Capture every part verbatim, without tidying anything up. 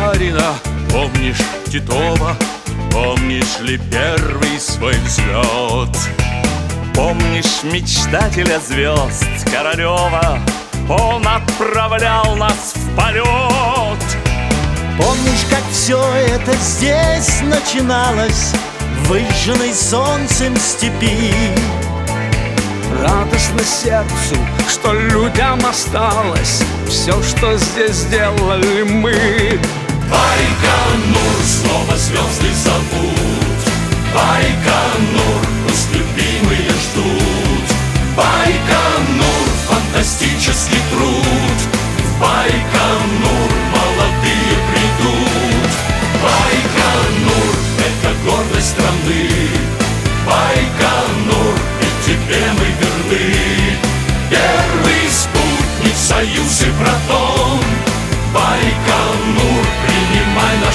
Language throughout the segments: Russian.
Гагарина, помнишь Титова, помнишь ли первый свой взлет? Помнишь мечтателя звезд Королева, он отправлял нас в полет. Помнишь, как все это здесь начиналось, выжженной солнцем степи? Радостно сердцу, что людям осталось все, что здесь сделали мы. Байконур, снова звезды зовут. Байконур, пусть любимые ждут. Байконур, фантастический труд. В Байконур молодые придут. Байконур, это гордость страны. Байконур, и тебе мы верны. Первый спутник, союз и протон. Байконур, принимай наш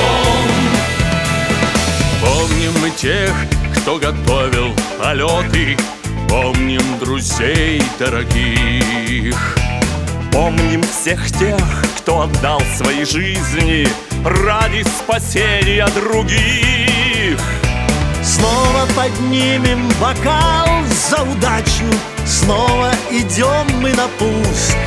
поклон. Помним мы тех, кто готовил полеты, помним друзей дорогих. Помним всех тех, кто отдал свои жизни ради спасения других. Снова поднимем бокал за удачу, снова идем мы на пуск.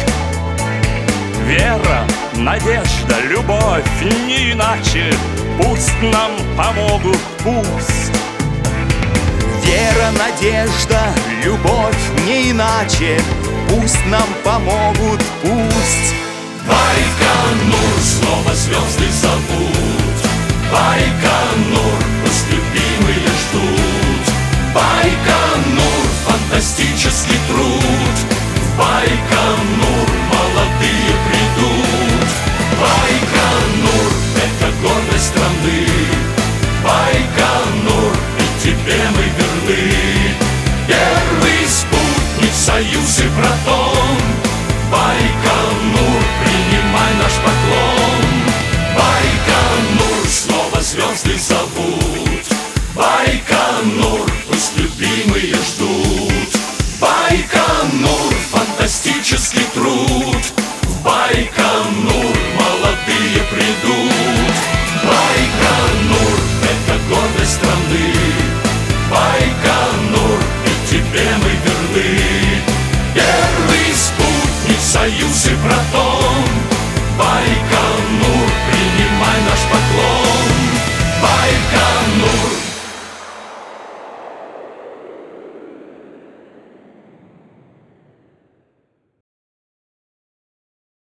Вера, надежда, любовь, не иначе, пусть нам помогут, пусть. Вера, надежда, любовь, не иначе, пусть нам помогут, пусть. Байконур, снова звезды зовут. Байконур, пусть любимые ждут. Байконур, фантастический труд. В Байконур молодые придут. Байконур, это гордость страны. Байконур, и тебе мы верны. Первый спутник, союз и протон. Байконур, принимай наш поклон. Байконур, снова звезды зовут. Байконур, пусть любимые ждут. Байконур, фантастический труд. В Байконур